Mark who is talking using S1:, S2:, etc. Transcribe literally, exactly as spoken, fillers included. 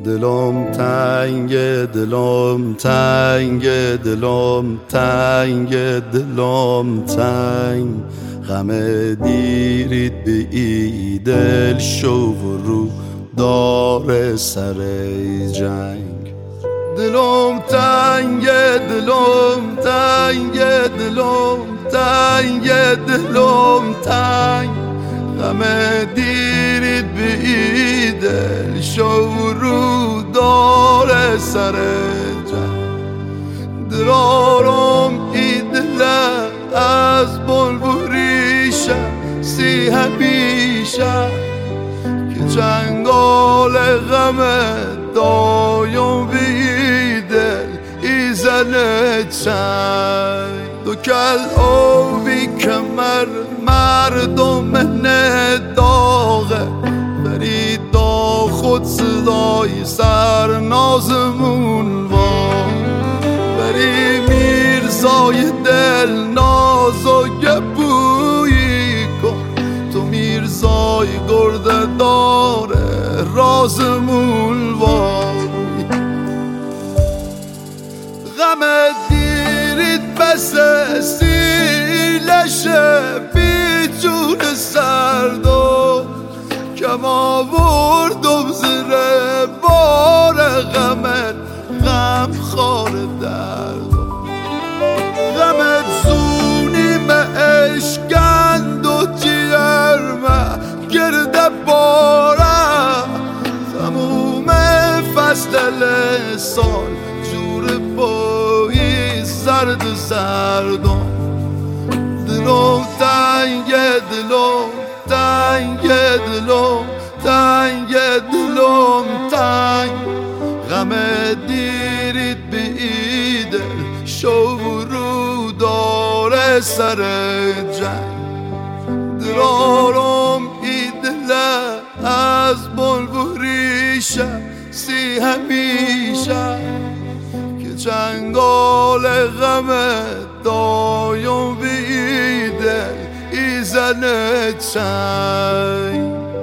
S1: دلم تنگ دلم تنگ دلم تنگ دلم تنگ غم دیرید به ای دل شو و رو دار سر جنگ دلم تنگ دلم تنگ دلم تنگ دلم تنگ غم دیرید به ای دل شو رو دار سر جنگ درارم ای دل از بلبوریشه سی همیشه که چنگال غم دایم به ای دل ای زنه چنگ دو کل آبی کمر مردم نداغه برید دا خود صدای سر نازمون وار بری میرزای دل ناز و گبویی کن تو میرزای گرده داره رازمون وار غم دیرید بس سیلشه بی جون سردو کم آوردم زیر بار غمت غم خار درد غمت زونی me اشکند و جیرمه گرده بارم تموم فصل سال جور بایی سرد سردم دلم تنگ دلم تنگ دلم تنگ دلم تنگ غم دیرید به ای دل شو رو داره سر جنگ درارم ای دل از بلبوریشه سی همیشه که چنگال غم دایم به ای دل ای زنه چنگ